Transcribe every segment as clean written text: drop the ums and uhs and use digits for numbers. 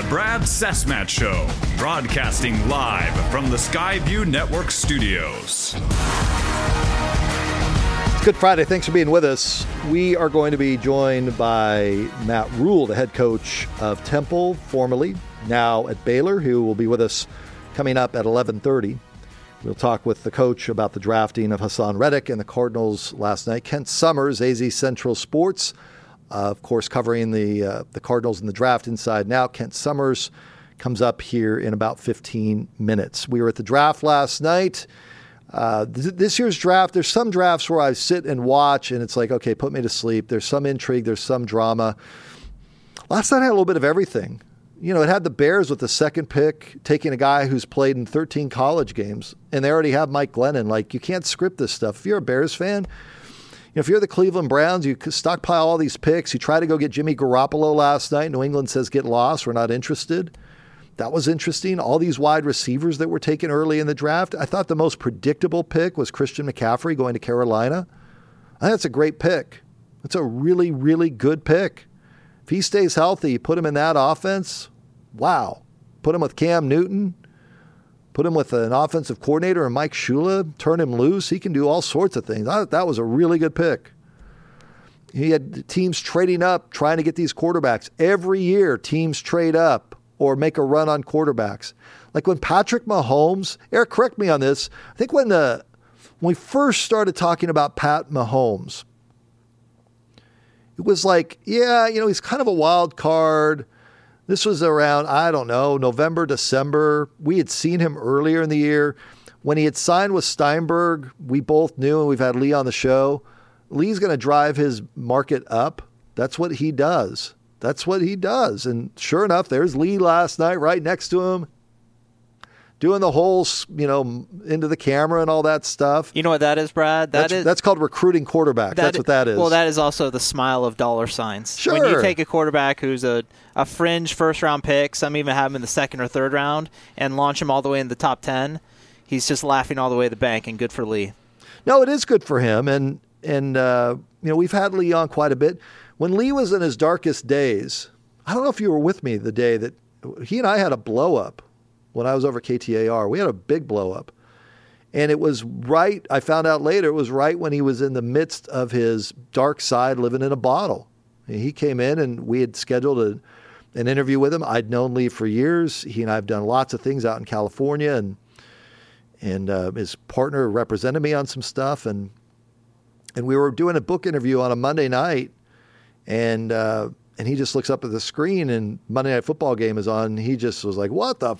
The Brad Sesmat Show, broadcasting live from the Skyview Network studios. It's Good Friday. Thanks for being with us. We are going to be joined by Matt Rhule, the head coach of Temple, formerly, now at Baylor, who will be with us coming up at 11:30. We'll talk with the coach about the drafting of Haason Reddick and the Cardinals last night. Kent Summers, AZ Central Sports, of course, covering the Cardinals in the draft inside now. Kent Summers comes up here in about 15 minutes. We were at the draft last night. This year's draft, there's some drafts where I sit and watch and it's like, okay, put me to sleep. There's some intrigue. There's some drama. Last night I had a little bit of everything. You know, it had the Bears with the second pick, taking a guy who's played in 13 college games, and they already have Mike Glennon. Like, you can't script this stuff. If you're a Bears fan, if you're the Cleveland Browns, you stockpile all these picks. You try to go get Jimmy Garoppolo last night. New England says get lost. We're not interested. That was interesting. All these wide receivers that were taken early in the draft. I thought the most predictable pick was Christian McCaffrey going to Carolina. I think that's a great pick. It's a really, really good pick. If he stays healthy, put him in that offense. Wow. Put him with Cam Newton. Put him with an offensive coordinator and Mike Shula. Turn him loose. He can do all sorts of things. That was a really good pick. He had teams trading up, trying to get these quarterbacks. Every year, teams trade up or make a run on quarterbacks. Like when Patrick Mahomes, Eric, correct me on this. I think when we first started talking about Pat Mahomes, it was like, yeah, he's kind of a wild card. This was around, I don't know, November, December. We had seen him earlier in the year. When he had signed with Steinberg, we both knew, and we've had Lee on the show, Lee's going to drive his market up. That's what he does. That's what he does. And sure enough, there's Lee last night right next to him, doing the whole, into the camera and all that stuff. You know what that is, Brad? That's called recruiting quarterback. That's what that is. Well, that is also the smile of dollar signs. Sure. When you take a quarterback who's a fringe first-round pick, some even have him in the second or third round, and launch him all the way in the top 10, he's just laughing all the way to the bank, and good for Lee. No, it is good for him, and we've had Lee on quite a bit. When Lee was in his darkest days, I don't know if you were with me the day that he and I had a blow-up. When I was over KTAR, we had a big blow up. And it was right, I found out later, it was right when he was in the midst of his dark side living in a bottle. And he came in and we had scheduled an interview with him. I'd known Lee for years. He and I have done lots of things out in California, and his partner represented me on some stuff. And we were doing a book interview on a Monday night, and he just looks up at the screen and Monday Night Football game is on. And he just was like, what the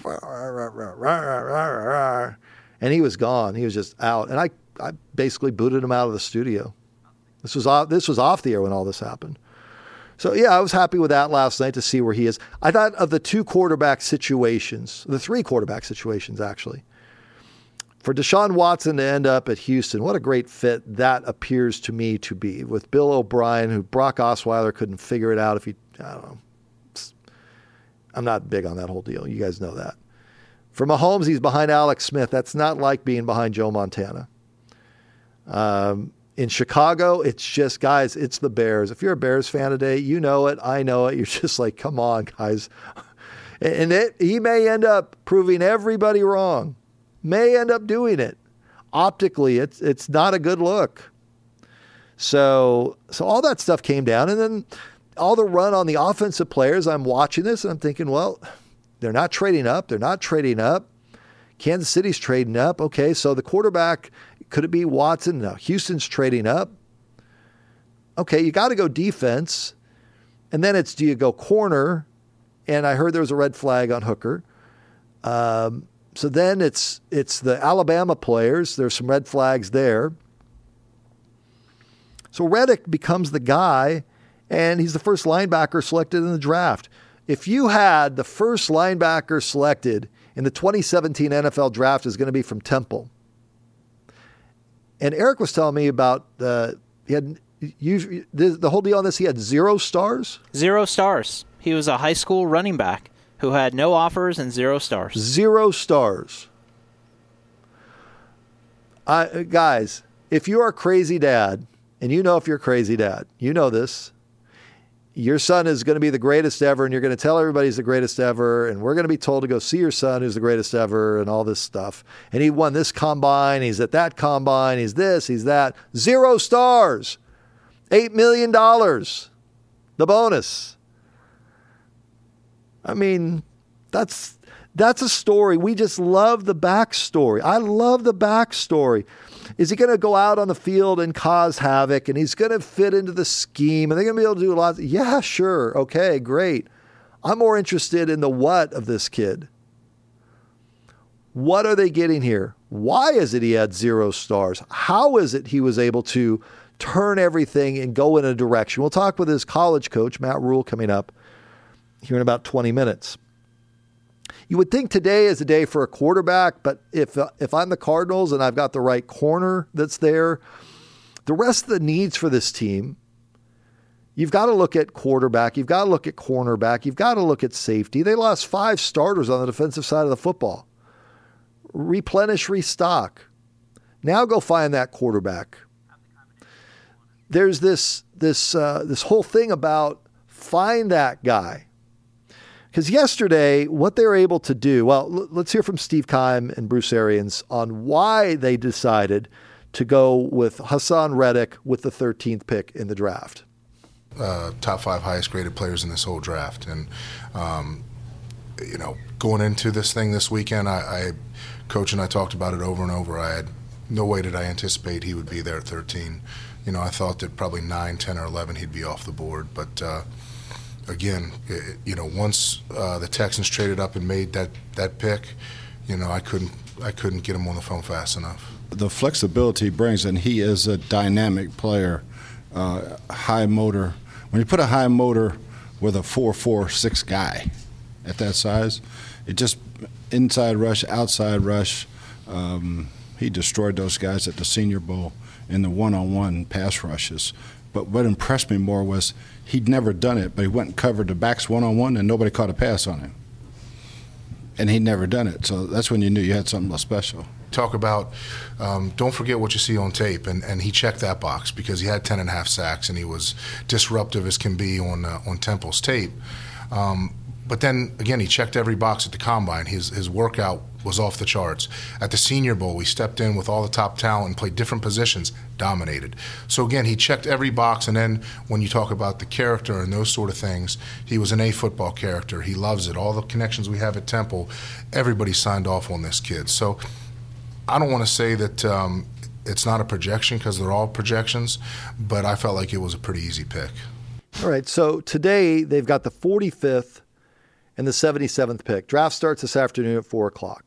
and he was gone. He was just out. And I basically booted him out of the studio. This was off the air when all this happened. So, yeah, I was happy with that last night to see where he is. I thought of the the three quarterback situations, actually. For Deshaun Watson to end up at Houston, what a great fit that appears to me to be with Bill O'Brien, who Brock Osweiler couldn't figure it out I don't know. I'm not big on that whole deal. You guys know that. For Mahomes, he's behind Alex Smith. That's not like being behind Joe Montana. In Chicago, it's just, guys, it's the Bears. If you're a Bears fan today, you know it. I know it. You're just like, come on, guys. And he may end up proving everybody wrong. May end up doing it. Optically, it's not a good look. So all that stuff came down, and then all the run on the offensive players. I'm watching this, and I'm thinking, well, they're not trading up. They're not trading up. Kansas City's trading up. Okay, so the quarterback, could it be Watson? No, Houston's trading up. Okay, you got to go defense, and then it's do you go corner? And I heard there was a red flag on Hooker. So then it's the Alabama players. There's some red flags there. So Reddick becomes the guy, and he's the first linebacker selected in the draft. If you had the first linebacker selected in the 2017 NFL draft is going to be from Temple, and Eric was telling me about the whole deal on this, he had 0 stars? 0 stars. He was a high school running back who had no offers and 0 stars. 0 stars. Guys, if you are a crazy dad, and you know if you're a crazy dad, you know this, your son is going to be the greatest ever, and you're going to tell everybody he's the greatest ever, and we're going to be told to go see your son who's the greatest ever and all this stuff. And he won this combine, he's at that combine, he's this, he's that. 0 stars. $8 million. The bonus. I mean, that's a story. We just love the backstory. I love the backstory. Is he going to go out on the field and cause havoc, and he's going to fit into the scheme, and they're going to be able to do a lot? Yeah, sure. Okay, great. I'm more interested in the what of this kid. What are they getting here? Why is it he had 0 stars? How is it he was able to turn everything and go in a direction? We'll talk with his college coach, Matt Rhule, coming up here in about 20 minutes. You would think today is a day for a quarterback, but if I'm the Cardinals and I've got the right corner that's there, the rest of the needs for this team, you've got to look at quarterback, you've got to look at cornerback, you've got to look at safety. They lost 5 starters on the defensive side of the football. Replenish, restock. Now go find that quarterback. There's this whole thing about find that guy. Because yesterday, what they were able to do, well, let's hear from Steve Keim and Bruce Arians on why they decided to go with Haason Reddick with the 13th pick in the draft. Top 5 highest graded players in this whole draft. And, going into this thing this weekend, Coach and I talked about it over and over. I had no way did I anticipate he would be there at 13. I thought that probably 9, 10, or 11 he'd be off the board. But, again, once the Texans traded up and made that pick, I couldn't get him on the phone fast enough. The flexibility he brings, and he is a dynamic player, high motor. When you put a high motor with a 4.46 guy at that size, it just inside rush, outside rush. He destroyed those guys at the Senior Bowl in the one-on-one pass rushes. But what impressed me more was he'd never done it, but he went and covered the backs one-on-one, and nobody caught a pass on him. And he'd never done it, so that's when you knew you had something special. Talk about don't forget what you see on tape, and he checked that box because he had 10.5 sacks, and he was disruptive as can be on Temple's tape. But then, again, he checked every box at the Combine. His workout was off the charts. At the Senior Bowl, we stepped in with all the top talent and played different positions, dominated. So, again, he checked every box, and then when you talk about the character and those sort of things, he was an A football character. He loves it. All the connections we have at Temple, everybody signed off on this kid. So I don't want to say that it's not a projection because they're all projections, but I felt like it was a pretty easy pick. All right, so today they've got the 45th and the 77th pick. Draft starts this afternoon at 4 o'clock.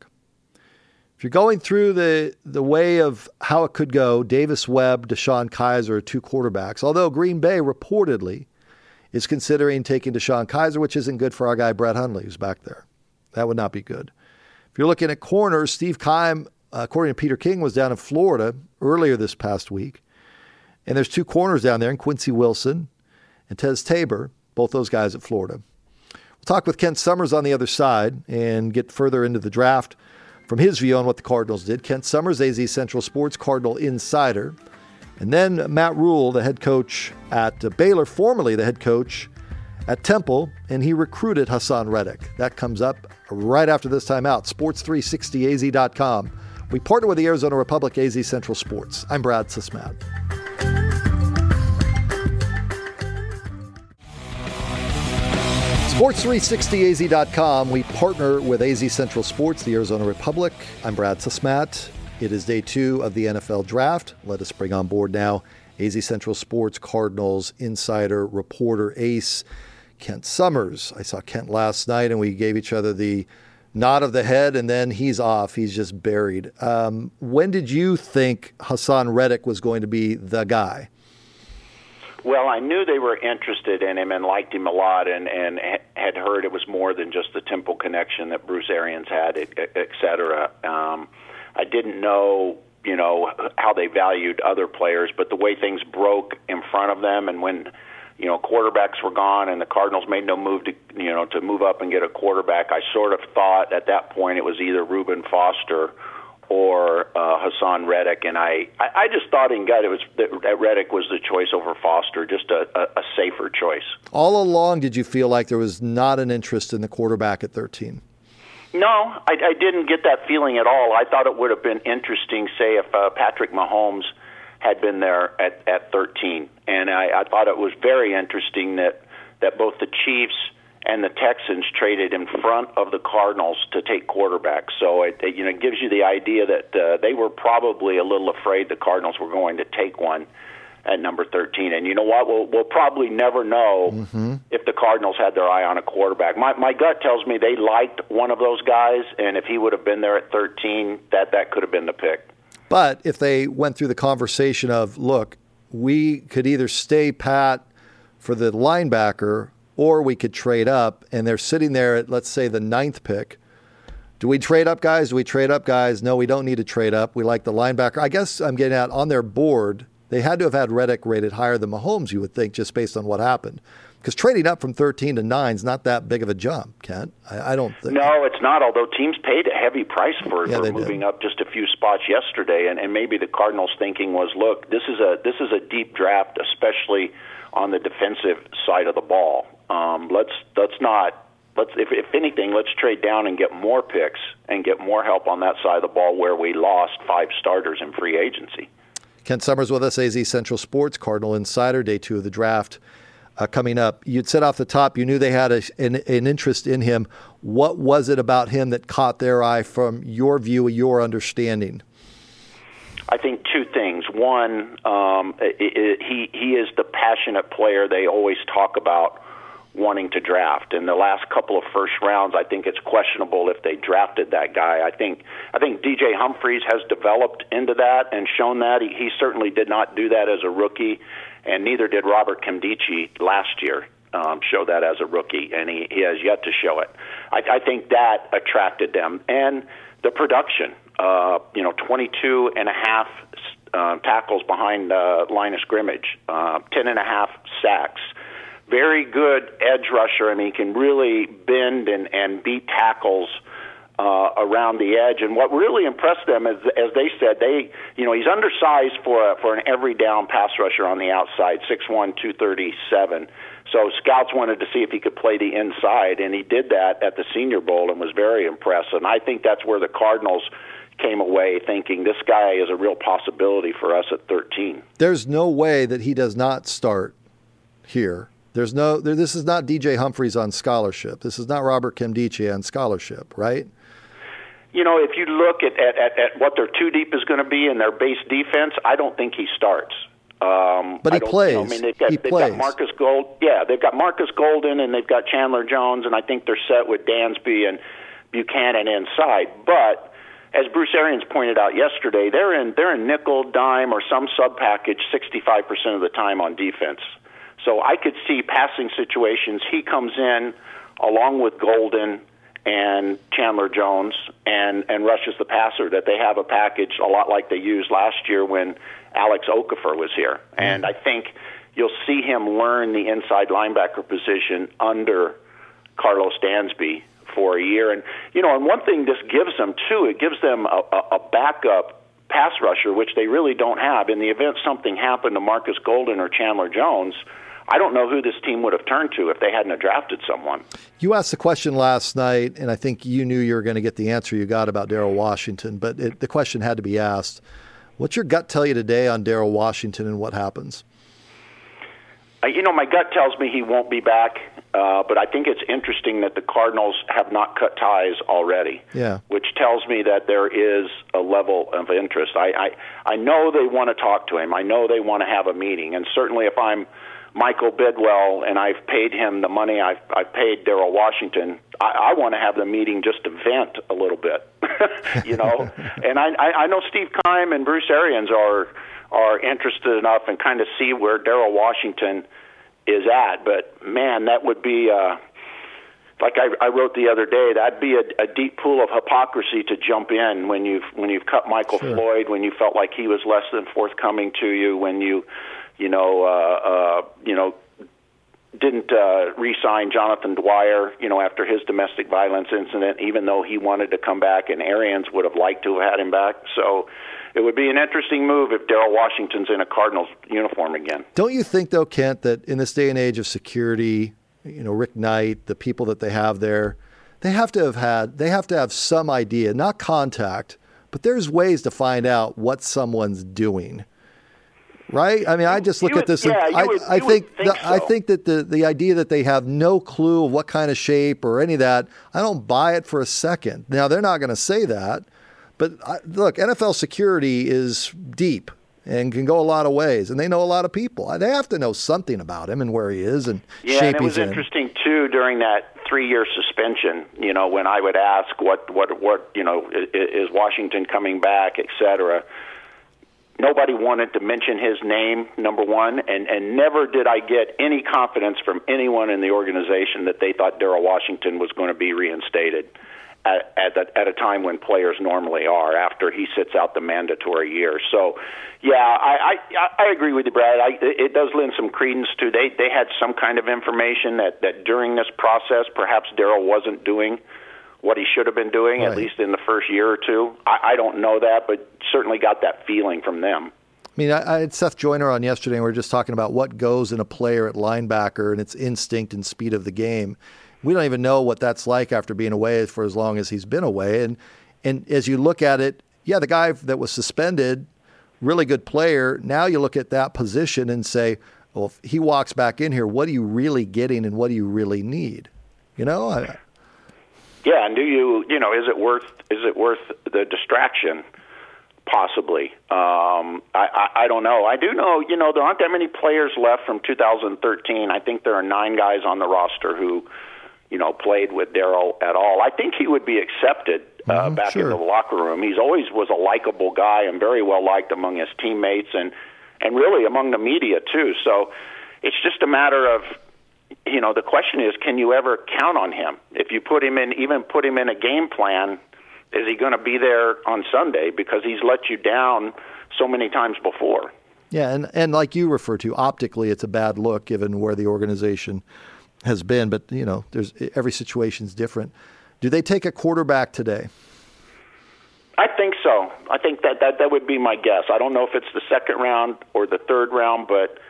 If you're going through the way of how it could go, Davis Webb, DeShone Kizer are 2 quarterbacks, although Green Bay reportedly is considering taking DeShone Kizer, which isn't good for our guy Brett Hundley, who's back there. That would not be good. If you're looking at corners, Steve Keim, according to Peter King, was down in Florida earlier this past week. And there's 2 corners down there, Quincy Wilson and Tez Tabor, both those guys at Florida. We'll talk with Kent Summers on the other side and get further into the draft from his view on what the Cardinals did. Kent Summers, AZ Central Sports Cardinal insider. And then Matt Rhule, the head coach at Baylor, formerly the head coach at Temple, and he recruited Haason Reddick. That comes up right after this timeout. Sports360az.com. We partner with the Arizona Republic AZ Central Sports. I'm Brad Sismat. Sports360az.com. We partner with AZ Central Sports, the Arizona Republic. I'm Brad Sismat. It is day 2 of the NFL Draft. Let us bring on board now AZ Central Sports Cardinals insider, reporter, ace, Kent Summers. I saw Kent last night, and we gave each other the nod of the head, and then he's off. He's just buried. When did you think Haason Reddick was going to be the guy? Well, I knew they were interested in him and liked him a lot, and had heard it was more than just the Temple connection that Bruce Arians had, et cetera. I didn't know, how they valued other players, but the way things broke in front of them, and when, quarterbacks were gone, and the Cardinals made no move to move up and get a quarterback, I sort of thought at that point it was either Reuben Foster or Hassan Reddick, and I just thought in gut that Reddick was the choice over Foster, just a safer choice. All along, did you feel like there was not an interest in the quarterback at 13? No, I didn't get that feeling at all. I thought it would have been interesting, say, if Patrick Mahomes had been there at 13. And I thought it was very interesting that both the Chiefs and the Texans traded in front of the Cardinals to take quarterbacks. So it gives you the idea that they were probably a little afraid the Cardinals were going to take one at number 13. And you know what? We'll probably never know if the Cardinals had their eye on a quarterback. My gut tells me they liked one of those guys, and if he would have been there at 13, that could have been the pick. But if they went through the conversation of, look, we could either stay pat for the linebacker or we could trade up, and they're sitting there at, let's say, the 9th pick. Do we trade up, guys? Do we trade up, guys? No, we don't need to trade up. We like the linebacker. I guess I'm getting at, on their board, they had to have had Reddick rated higher than Mahomes, you would think, just based on what happened. Because trading up from 13 to 9 is not that big of a jump, Kent. I don't think. No, it's not, although teams paid a heavy price for moving up just a few spots yesterday. And maybe the Cardinals' thinking was, look, this is a deep draft, especially on the defensive side of the ball. If anything, let's trade down and get more picks and get more help on that side of the ball where we lost 5 starters in free agency. Kent Summers with us, AZ Central Sports, Cardinal Insider, day 2 of the draft coming up. You'd said off the top you knew they had an interest in him. What was it about him that caught their eye from your view, your understanding? I think 2 things. One, he is the passionate player they always talk about wanting to draft. In the last couple of first rounds, I think it's questionable if they drafted that guy. I think DJ Humphries has developed into that and shown that. He certainly did not do that as a rookie, and neither did Robert Nkemdiche last year show that as a rookie, and he has yet to show it. I think that attracted them. And the production, 22 and a half tackles behind line of scrimmage, 10 and a half sacks. Very good edge rusher. I mean, he can really bend and beat tackles around the edge. And what really impressed them is, as they said, he's undersized for an every down pass rusher on the outside, 6'1", 237. So scouts wanted to see if he could play the inside, and he did that at the Senior Bowl and was very impressed. And I think that's where the Cardinals came away thinking this guy is a real possibility for us at 13. There's no way that he does not start here. This is not DJ Humphries on scholarship. This is not Robert Nkemdiche on scholarship, right? If you look at what their 2 deep is going to be in their base defense, I don't think he starts. But he plays. They've got Marcus Gold. Yeah, they've got Marcus Golden and they've got Chandler Jones, and I think they're set with Dansby and Buchanan inside. But as Bruce Arians pointed out yesterday, they're in nickel, dime, or some sub package 65% of the time on defense. So I could see passing situations. He comes in along with Golden and Chandler Jones and rushes the passer, that they have a package a lot like they used last year when Alex Okafor was here. And I think you'll see him learn the inside linebacker position under Carlos Dansby for a year. And, and one thing this gives them, too, it gives them a backup pass rusher, which they really don't have. In the event something happened to Marcus Golden or Chandler Jones, I don't know who this team would have turned to if they hadn't have drafted someone. You asked the question last night, and I think you knew you were going to get the answer you got about Darryl Washington, but the question had to be asked. What's your gut tell you today on Darryl Washington and what happens? My gut tells me he won't be back, but I think it's interesting that the Cardinals have not cut ties already, which tells me that there is a level of interest. I know they want to talk to him. I know they want to have a meeting, and certainly if I'm Michael Bidwell and I've paid him the money I've paid Darryl Washington, I want to have the meeting just to vent a little bit, And I know Steve Keim and Bruce Arians are interested enough and kind of see where Darryl Washington is at. But, man, that would be, like I wrote the other day, that'd be a deep pool of hypocrisy to jump in when you've cut Michael Floyd, when you felt like he was less than forthcoming to you, when you didn't didn't re-sign Jonathan Dwyer, after his domestic violence incident, even though he wanted to come back, and Arians would have liked to have had him back. So it would be an interesting move if Darrell Washington's in a Cardinals uniform again. Don't you think, though, Kent, that in this day and age of security, Rick Knight, the people that they have there, they have to have some idea, not contact, but there's ways to find out what someone's doing. Right? I mean, I just look at this. I think that the idea that they have no clue of what kind of shape or any of that, I don't buy it for a second. Now, they're not going to say that. But look, NFL security is deep and can go a lot of ways, and they know a lot of people. They have to know something about him and where he is and shape he's in. Yeah, and it was interesting, too, during that 3-year suspension, when I would ask what is Washington coming back, et cetera. Nobody wanted to mention his name, number one, and never did I get any confidence from anyone in the organization that they thought Darrell Washington was going to be reinstated at a time when players normally are after he sits out the mandatory year. So, yeah, I agree with you, Brad. It does lend some credence to they had some kind of information that during this process perhaps Darrell wasn't doing what he should have been doing, right, at least in the first year or two. I don't know that, but certainly got that feeling from them. I mean, I had Seth Joyner on yesterday, and we were just talking about what goes in a player at linebacker and its instinct and speed of the game. We don't even know what that's like after being away for as long as he's been away. And as you look at it, yeah, the guy that was suspended, really good player. Now you look at that position and say, well, if he walks back in here, what are you really getting and what do you really need? Yeah, and is it worth the distraction? Possibly. I don't know. I do know, there aren't that many players left from 2013. I think there are 9 guys on the roster who, played with Darrell at all. I think he would be accepted back into the locker room. He's always was a likable guy and very well liked among his teammates and really among the media too. So it's just a matter of, the question is, can you ever count on him? If you put him in a game plan, is he going to be there on Sunday? Because he's let you down so many times before. Yeah, and like you refer to, optically it's a bad look given where the organization has been. But, there's every situation's different. Do they take a quarterback today? I think so. I think that would be my guess. I don't know if it's the second round or the third round, but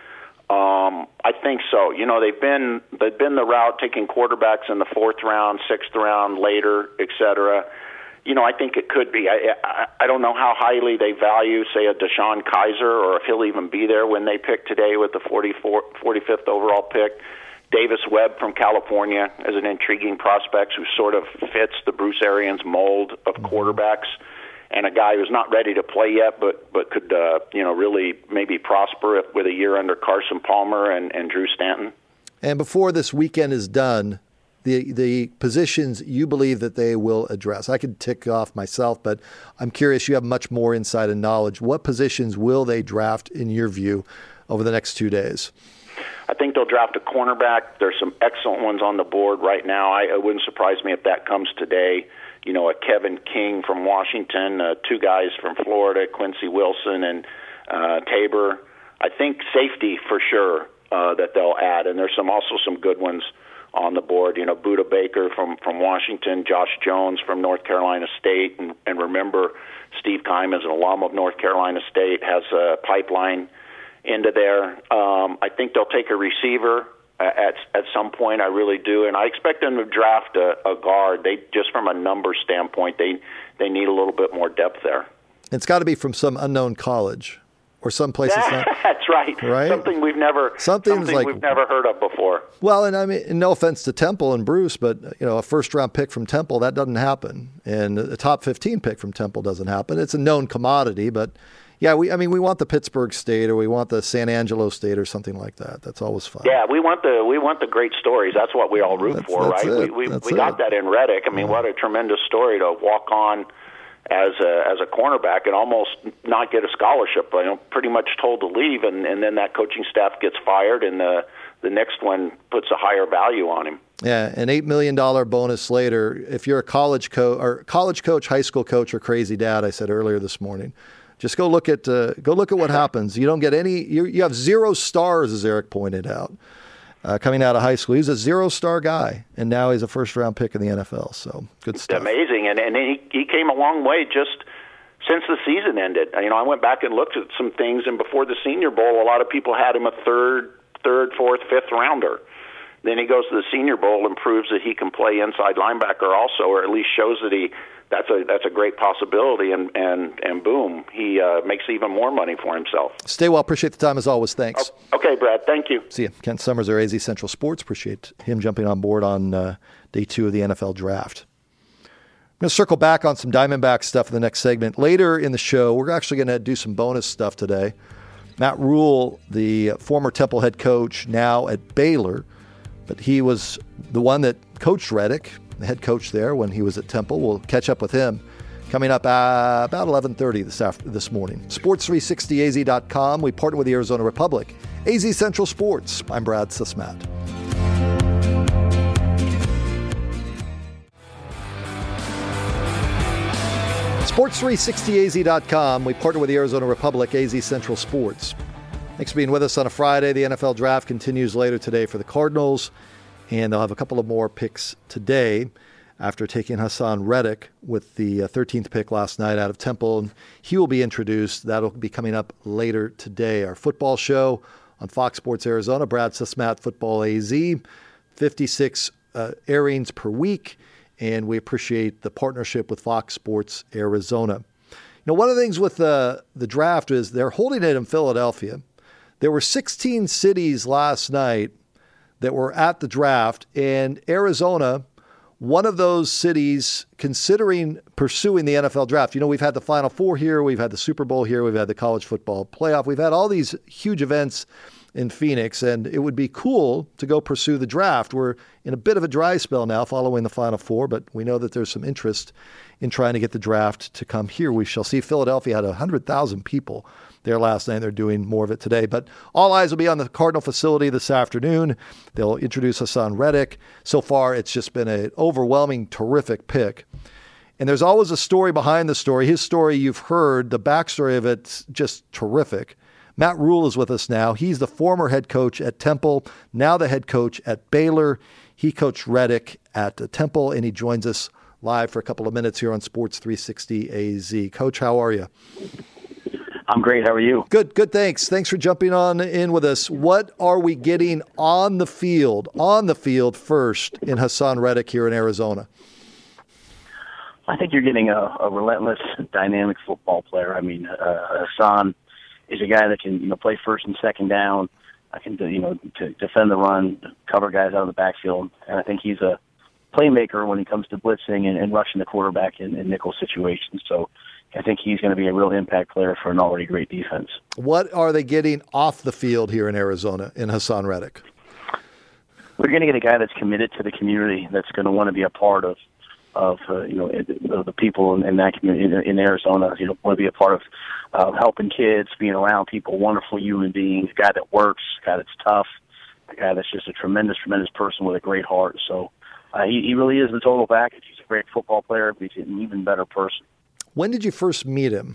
I think so. They've been the route taking quarterbacks in the 4th round, 6th round, later, et cetera. I think it could be. I don't know how highly they value, say, a Deshaun Kaiser, or if he'll even be there when they pick today with the 45th overall pick. Davis Webb from California is an intriguing prospect who sort of fits the Bruce Arians mold of quarterbacks, and a guy who's not ready to play yet, but could really maybe prosper with a year under Carson Palmer and Drew Stanton. And before this weekend is done, the positions you believe that they will address. I could tick off myself, but I'm curious, you have much more insight and knowledge. What positions will they draft, in your view, over the next 2 days? I think they'll draft a cornerback. There's some excellent ones on the board right now. It wouldn't surprise me if that comes today. A Kevin King from Washington, 2 guys from Florida, Quincy Wilson and Tabor. I think safety for sure that they'll add, and there's also some good ones on the board. Buda Baker from Washington, Josh Jones from North Carolina State, and remember, Steve Keim is an alum of North Carolina State, has a pipeline into there. I think they'll take a receiver at some point. I really do, and I expect them to draft a guard. They just from a number standpoint, they need a little bit more depth there. It's got to be from some unknown college or some place. That's right. Something we've never heard of before. Well, and I mean, no offense to Temple and Bruce, but a first-round pick from Temple, that doesn't happen, and a top 15 pick from Temple doesn't happen. It's a known commodity, but. Yeah, we want the Pittsburgh State, or we want the San Angelo State, or something like that. That's always fun. Yeah, we want the great stories. That's what we all root for, right? We got that in Reddick. I mean, what a tremendous story to walk on as a cornerback and almost not get a scholarship. Pretty much told to leave, and then that coaching staff gets fired, and the next one puts a higher value on him. Yeah, an $8 million bonus later. If you're a college coach, high school coach, or crazy dad, I said earlier this morning. Just go look at what happens. You don't get any. You have 0 stars, as Eric pointed out, coming out of high school. He was a 0-star guy, and now he's a first-round pick in the NFL. So good stuff. Amazing, and he came a long way just since the season ended. I went back and looked at some things, and before the Senior Bowl, a lot of people had him a third, fourth, fifth rounder. Then he goes to the Senior Bowl and proves that he can play inside linebacker also, or at least shows that that's a great possibility, and boom, he makes even more money for himself. Stay well. Appreciate the time as always. Thanks. Okay, Brad. Thank you. See you. Kent Summers, our AZ Central Sports. Appreciate him jumping on board on day 2 of the NFL Draft. I'm going to circle back on some Diamondback stuff in the next segment. Later in the show, we're actually going to do some bonus stuff today. Matt Rhule, the former Temple head coach, now at Baylor, but he was the one that coached Reddick, the head coach there when he was at Temple. We'll catch up with him coming up about 11:30 this morning. Sports360az.com. We partner with the Arizona Republic. AZ Central Sports. I'm Brad Sismat. Sports360az.com. We partner with the Arizona Republic, AZ Central Sports. Thanks for being with us on a Friday. The NFL Draft continues later today for the Cardinals, and they'll have a couple of more picks today after taking Hassan Reddick with the 13th pick last night out of Temple. And he will be introduced. That'll be coming up later today. Our football show on Fox Sports Arizona, Brad Sismat, Football AZ, 56 airings per week. And we appreciate the partnership with Fox Sports Arizona. One of the things with the draft is they're holding it in Philadelphia. There were 16 cities last night that were at the draft, and Arizona, one of those cities considering pursuing the NFL draft. We've had the Final Four here, we've had the Super Bowl here, we've had the college football playoff, we've had all these huge events in Phoenix, and it would be cool to go pursue the draft. We're in a bit of a dry spell now following the Final Four, but we know that there's some interest in trying to get the draft to come here. We shall see. Philadelphia had 100,000 people there last night. They're doing more of it today. But all eyes will be on the Cardinal facility this afternoon. They'll introduce Hassan Reddick. So far, it's just been an overwhelming, terrific pick. And there's always a story behind the story. His story you've heard. The backstory of it's just terrific. Matt Rhule is with us now. He's the former head coach at Temple, now the head coach at Baylor. He coached Reddick at Temple, and he joins us live for a couple of minutes here on Sports 360 AZ. Coach, how are you? I'm great. How are you? Good, thanks. Thanks for jumping on in with us. What are we getting on the field first in Hassan Reddick here in Arizona? I think you're getting a relentless, dynamic football player. I mean, Hassan is a guy that can, play first and second down. I can, to defend the run, cover guys out of the backfield. And I think he's a playmaker when it comes to blitzing and rushing the quarterback in nickel situations. So I think he's going to be a real impact player for an already great defense. What are they getting off the field here in Arizona in Hassan Reddick? We're going to get a guy that's committed to the community, that's going to want to be a part of the people in that community in Arizona. Want to be a part of helping kids, being around people, wonderful human beings, a guy that works, a guy that's tough, a guy that's just a tremendous person with a great heart. So he really is the total package. He's a great football player, but he's an even better person. When did you first meet him?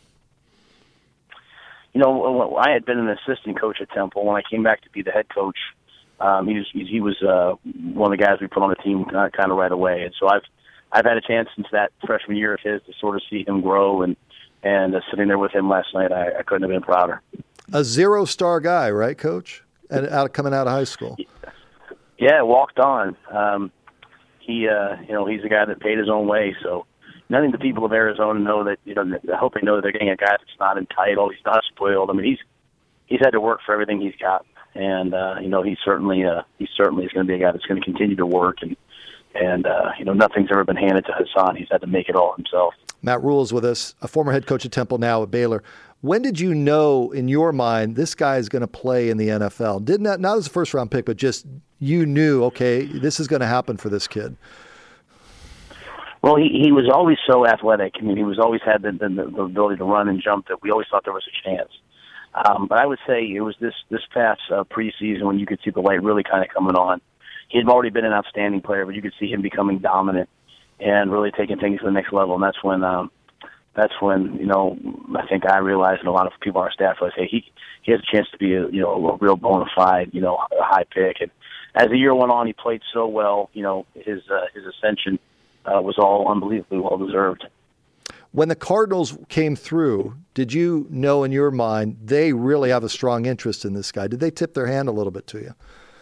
I had been an assistant coach at Temple. When I came back to be the head coach, he was one of the guys we put on the team kind of right away. And so I've had a chance since that freshman year of his to sort of see him grow, and sitting there with him last night, I couldn't have been prouder. A 0-star guy, right, Coach? And coming out of high school. Yeah, walked on. He's a guy that paid his own way. So I think the people of Arizona know that. I hope they know that they're getting a guy that's not entitled. He's not spoiled. I mean, he's had to work for everything he's got, and he certainly is going to be a guy that's going to continue to work and nothing's ever been handed to Hassan. He's had to make it all himself. Matt Rhule is with us, a former head coach at Temple, now at Baylor. When did you know, in your mind, this guy is going to play in the NFL? Not as a first-round pick, but just you knew, okay, this is going to happen for this kid. Well, he was always so athletic. I mean, he was always had the ability to run and jump that we always thought there was a chance. But I would say it was this past preseason when you could see the light really kind of coming on. He had already been an outstanding player, but you could see him becoming dominant and really taking things to the next level. And that's when that's when, I think I realized, and a lot of people on our staff realized, hey, he has a chance to be a real bona fide, a high pick. And as the year went on, he played so well. His ascension was all unbelievably well deserved. When the Cardinals came through, did you know in your mind they really have a strong interest in this guy? Did they tip their hand a little bit to you?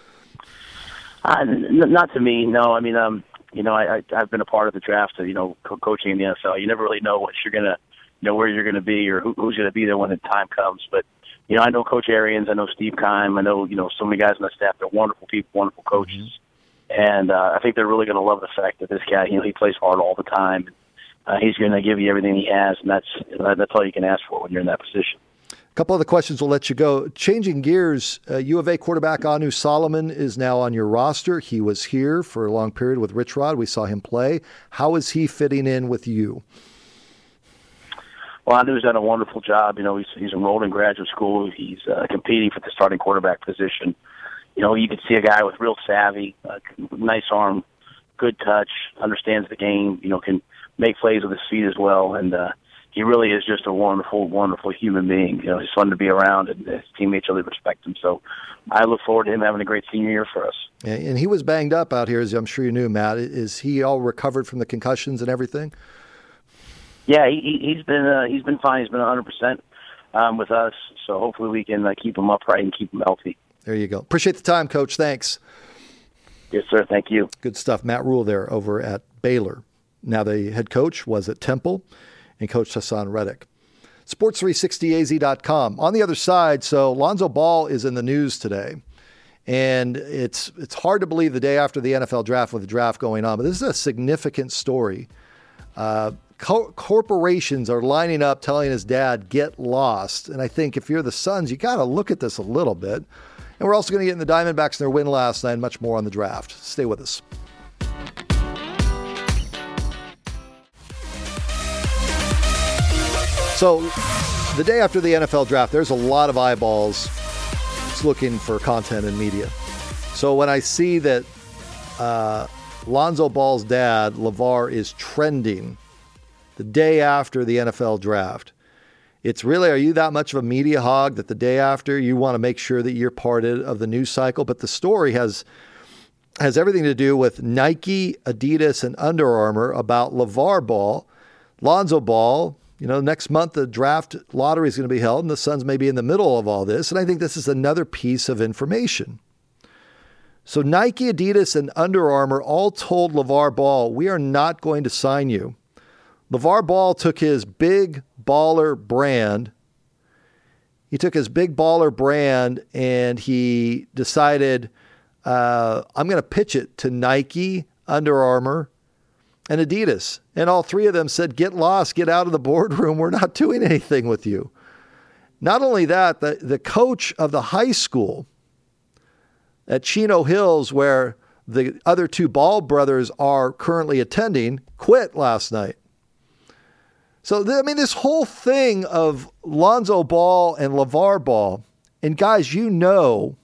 Not to me, no. I mean, I've been a part of the draft, coaching in the NFL. You never really know what you're gonna, where you're gonna be or who's gonna be there when the time comes. But I know Coach Arians, I know Steve Keim, I know so many guys on the staff. They're wonderful people, wonderful coaches, and I think they're really gonna love the fact that this guy, he plays hard all the time. He's gonna give you everything he has, and that's all you can ask for when you're in that position. A couple other questions we'll let you go. Changing gears, U of A quarterback Anu Solomon is now on your roster. He was here for a long period with Rich Rod. We saw him play. How is he fitting in with you? Well, Anu's done a wonderful job. He's enrolled in graduate school. He's competing for the starting quarterback position. You can see a guy with real savvy, nice arm, good touch, understands the game, can make plays with his feet as well, and he really is just a wonderful, wonderful human being. He's fun to be around, and his teammates really respect him. So I look forward to him having a great senior year for us. And he was banged up out here, as I'm sure you knew, Matt. Is he all recovered from the concussions and everything? Yeah, he's been fine. He's been 100% with us. So hopefully we can keep him upright and keep him healthy. There you go. Appreciate the time, Coach. Thanks. Yes, sir. Thank you. Good stuff. Matt Rule there over at Baylor. Now the head coach was at Temple, and Coach Hassan Reddick. Sports360az.com. On the other side, so Lonzo Ball is in the news today. And it's hard to believe the day after the NFL draft with the draft going on, but this is a significant story. Corporations are lining up telling his dad, get lost. And I think if you're the Suns, you got to look at this a little bit. And we're also going to get in the Diamondbacks and their win last night and much more on the draft. Stay with us. So the day after the NFL draft, there's a lot of eyeballs looking for content and media. So when I see that Lonzo Ball's dad, LeVar, is trending the day after the NFL draft, it's really, are you that much of a media hog that the day after you want to make sure that you're part of the news cycle? But the story has everything to do with Nike, Adidas, and Under Armour about LeVar Ball. Lonzo Ball, next month the draft lottery is going to be held, and the Suns may be in the middle of all this. And I think this is another piece of information. So Nike, Adidas, and Under Armour all told LeVar Ball, we are not going to sign you. LeVar Ball took his big baller brand. He took his big baller brand and he decided, I'm going to pitch it to Nike, Under Armour, and Adidas. And all three of them said, get lost, get out of the boardroom. We're not doing anything with you. Not only that, the coach of the high school at Chino Hills, where the other two Ball brothers are currently attending, quit last night. So, this whole thing of Lonzo Ball and LeVar Ball, and guys, you know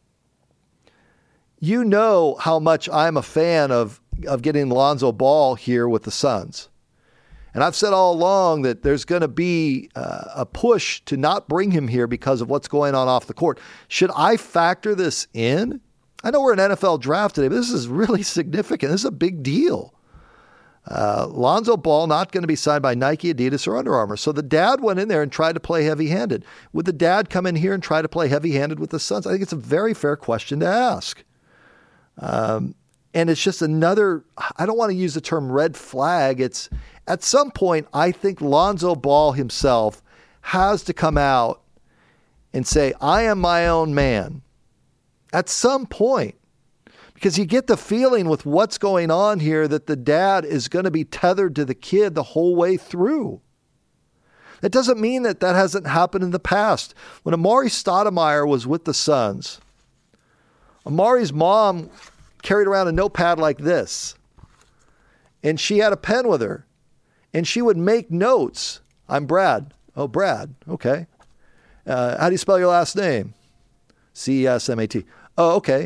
how much I'm a fan of getting Lonzo Ball here with the Suns. And I've said all along that there's going to be a push to not bring him here because of what's going on off the court. Should I factor this in? I know we're an NFL draft today, but this is really significant. This is a big deal. Lonzo Ball not going to be signed by Nike, Adidas, or Under Armour. So the dad went in there and tried to play heavy-handed. Would the dad come in here and try to play heavy-handed with the Suns? I think it's a very fair question to ask. And it's just another, I don't want to use the term red flag. It's at some point, I think Lonzo Ball himself has to come out and say, I am my own man. At some point. Because you get the feeling with what's going on here that the dad is going to be tethered to the kid the whole way through. That doesn't mean that hasn't happened in the past. When Amari Stoudemire was with the Suns, Amari's mom carried around a notepad like this. And she had a pen with her. And she would make notes. I'm Brad. Oh, Brad. Okay. How do you spell your last name? C-E-S-M-A-T. Oh, okay.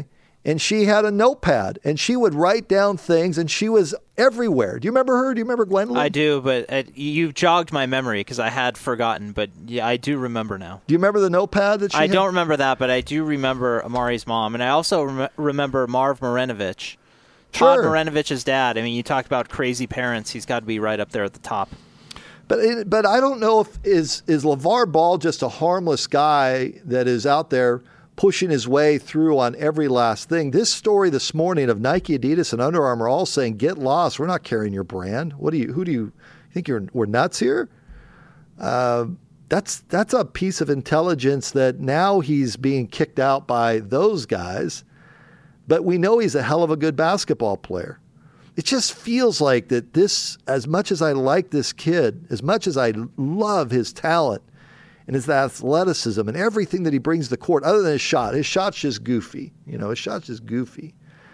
and she had a notepad, and she would write down things, and she was everywhere. Do you remember her? Do you remember Gwendolyn? I do, but you've jogged my memory because I had forgotten, but yeah, I do remember now. Do you remember the notepad that she had? I don't remember that, but I do remember Amari's mom, and I also remember Marv Marinovich. Todd Marinovich's dad. I mean, you talk about crazy parents. He's got to be right up there at the top. But I don't know if is LeVar Ball just a harmless guy that is out there pushing his way through on every last thing. This story this morning of Nike, Adidas, and Under Armour all saying, "Get lost. We're not carrying your brand. Who do you think we're nuts here?" That's a piece of intelligence that now he's being kicked out by those guys. But we know he's a hell of a good basketball player. It just feels like that this, as much as I like this kid, as much as I love his talent and his athleticism and everything that he brings to the court, other than his shot's just goofy. His shot's just goofy.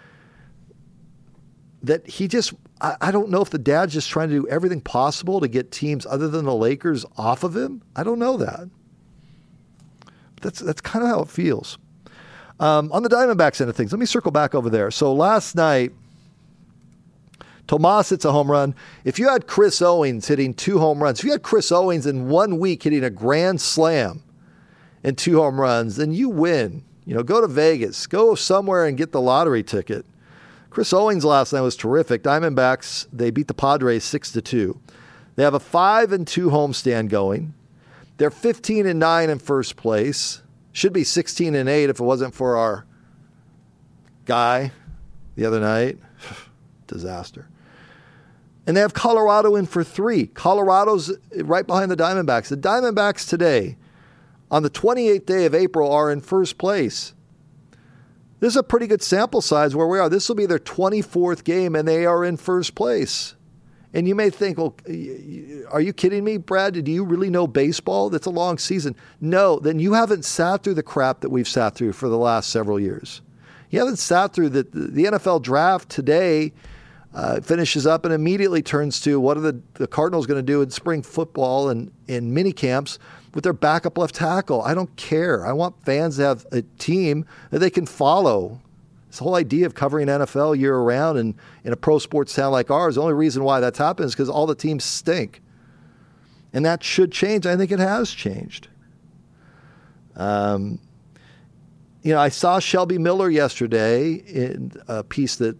That he just, I don't know if the dad's just trying to do everything possible to get teams other than the Lakers off of him. I don't know that. But that's kind of how it feels. On the Diamondbacks end of things, let me circle back over there. So last night, Tomas hits a home run. If you had Chris Owings hitting 2 home runs, if you had Chris Owings in 1 week hitting a grand slam and 2 home runs, then you win. Go to Vegas. Go somewhere and get the lottery ticket. Chris Owings last night was terrific. Diamondbacks, they beat the Padres 6-2. They have a 5-2 homestand going. They're 15-9 in first place. Should be 16-8 if it wasn't for our guy the other night. Disaster. And they have Colorado in for 3. Colorado's right behind the Diamondbacks. The Diamondbacks today, on the 28th day of April, are in first place. This is a pretty good sample size where we are. This will be their 24th game, and they are in first place. And you may think, well, are you kidding me, Brad? Do you really know baseball? That's a long season. No, then you haven't sat through the crap that we've sat through for the last several years. You haven't sat through the NFL draft today finishes up and immediately turns to what are the Cardinals going to do in spring football and in mini camps with their backup left tackle. I don't care. I want fans to have a team that they can follow. This whole idea of covering NFL year-round and in a pro sports town like ours, the only reason why that's happened is because all the teams stink. And that should change. I think it has changed. I saw Shelby Miller yesterday in a piece that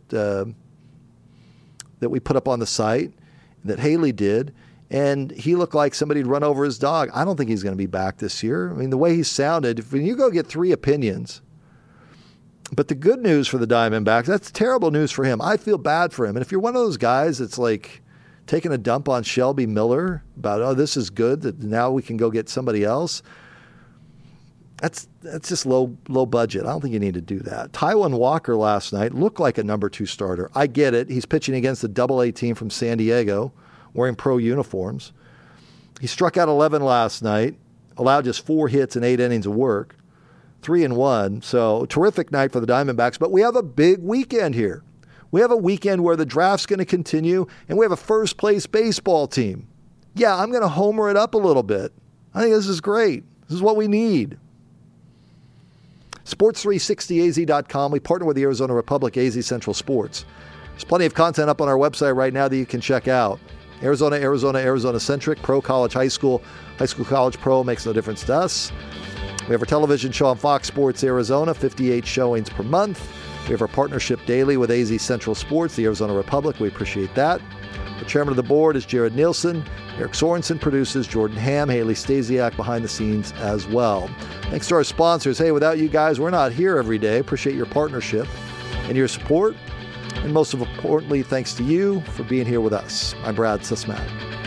we put up on the site that Haley did, and he looked like somebody had run over his dog. I don't think he's going to be back this year. I mean, the way he sounded, when you go get 3 opinions. But the good news for the Diamondbacks, that's terrible news for him. I feel bad for him. And if you're one of those guys that's like taking a dump on Shelby Miller about, this is good, that now we can go get somebody else, that's just low budget. I don't think you need to do that. Taijuan Walker last night looked like a number 2 starter. I get it. He's pitching against the AA team from San Diego wearing pro uniforms. He struck out 11 last night, allowed just 4 hits and 8 innings of work. 3-1. So terrific night for the Diamondbacks. But we have a big weekend here. We have a weekend where the draft's going to continue, and we have a first-place baseball team. Yeah, I'm going to homer it up a little bit. I think this is great. This is what we need. Sports360az.com. We partner with the Arizona Republic, AZ Central Sports. There's plenty of content up on our website right now that you can check out. Arizona-centric, pro, college, high school, college, pro, makes no difference to us. We have our television show on Fox Sports Arizona, 58 showings per month. We have our partnership daily with AZ Central Sports, the Arizona Republic. We appreciate that. The chairman of the board is Jared Nielsen. Eric Sorensen produces. Jordan Ham, Haley Stasiak behind the scenes as well. Thanks to our sponsors. Hey, without you guys, we're not here every day. Appreciate your partnership and your support. And most importantly, thanks to you for being here with us. I'm Brad Sussman.